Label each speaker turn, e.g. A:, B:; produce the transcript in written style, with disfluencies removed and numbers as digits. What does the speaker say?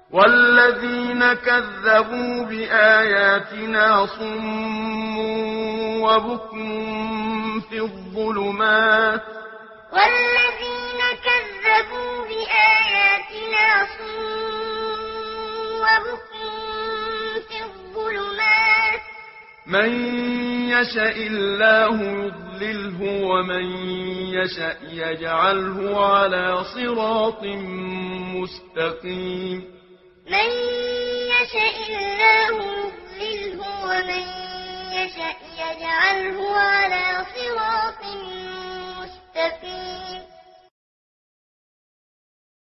A: والذين كذبوا بآياتنا صم وبكم في الظلمات
B: والذين كذبوا بآياتنا صم وبكم في الظلمات
A: من يشاء الله يضلله ومن يشاء يجعله على صراط مستقيم
B: من يشاء الله يضلله ومن يشاء يجعله على صراط مستقيم